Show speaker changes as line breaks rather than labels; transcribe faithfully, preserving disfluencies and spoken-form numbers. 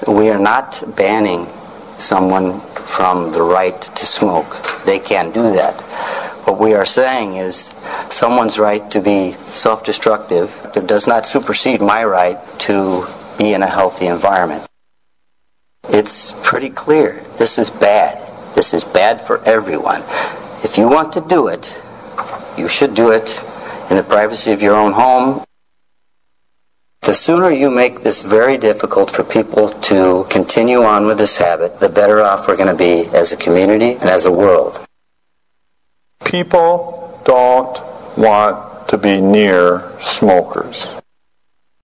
We are not banning someone from the right to smoke. They can't do that. What we are saying is someone's right to be self-destructive does not supersede my right to be in a healthy environment. It's pretty clear. This is bad. This is bad for everyone. If you want to do it, you should do it in the privacy of your own home. The sooner you make this very difficult for people to continue on with this habit, the better off we're going to be as a community and as a world.
People don't want to be near smokers.